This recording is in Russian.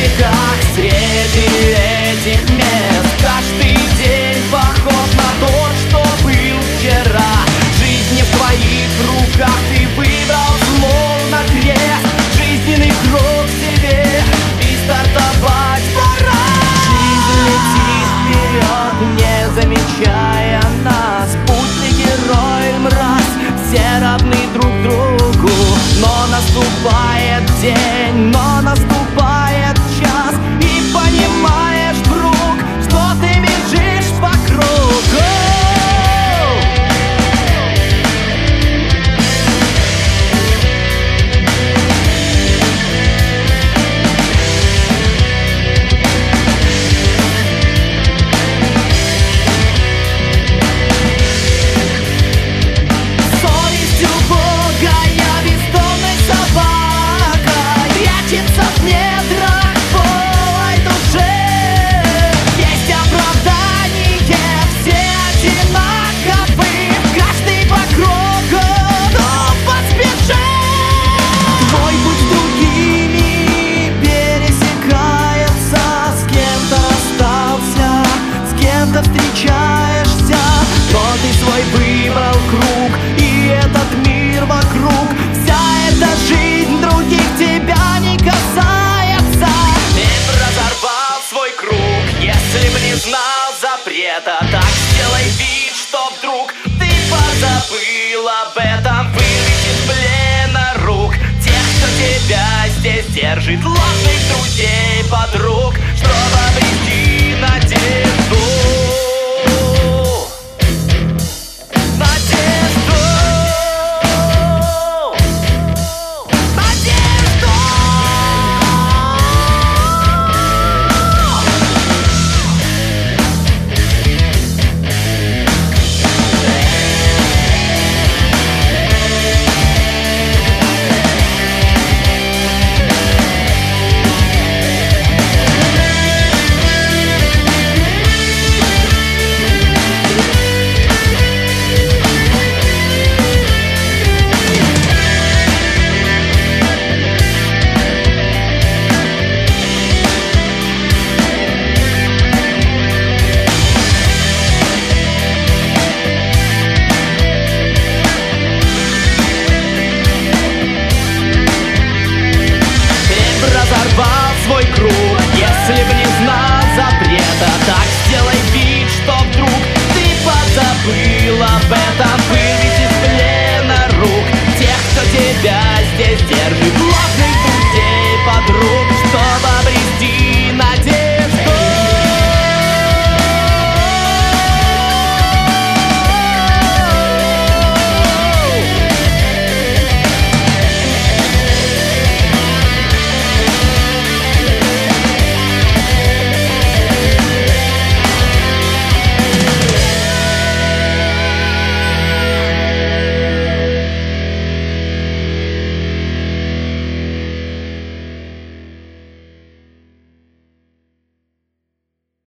как среди этих мест каждый день похож на тот, что был вчера. Жизнь не в твоих руках, ты выбрал словно крест. Жизненный круг себе, и стартовать пора. Жизнь летит вперед, не замечая нас. Путь герой, мразь, все равны друг другу. Но наступает день, но наступает час, и понимаешь вдруг, что ты бежишь по кругу. Совестью Бога я бездомный собака, прячется в недрах полой душе. Есть оправдание, все одинаковы, каждый по кругу, но поспеши. Твой путь с другими пересекается, с кем-то расстался, с кем-то встречаешься, но ты свой выбрал круг, и этот мир вокруг, вся эта жизнь других тебя не касается. Ты разорвал свой круг, если б не знал запрета. Так сделай вид, что вдруг ты позабыл об этом. Вылетит из плена рук тех, кто тебя здесь держит, ложных друзей, подруг, чтобы